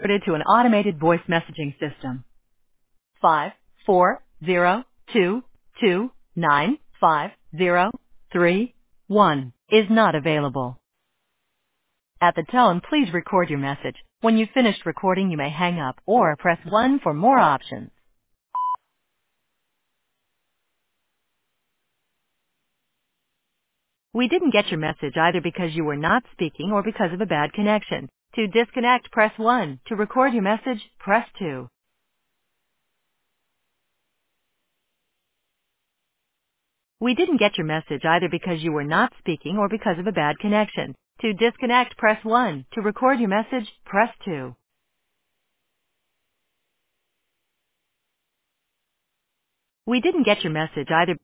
to an automated voice messaging system. 540229503 is not available. At the tone, please record your message. When you've finished recording, you may hang up or press 1 for more options. We didn't get your message either because you were not speaking or because of a bad connection. To disconnect, press 1. To record your message, press 2. We didn't get your message either because you were not speaking or because of a bad connection. To disconnect, press 1. To record your message, press 2. We didn't get your message either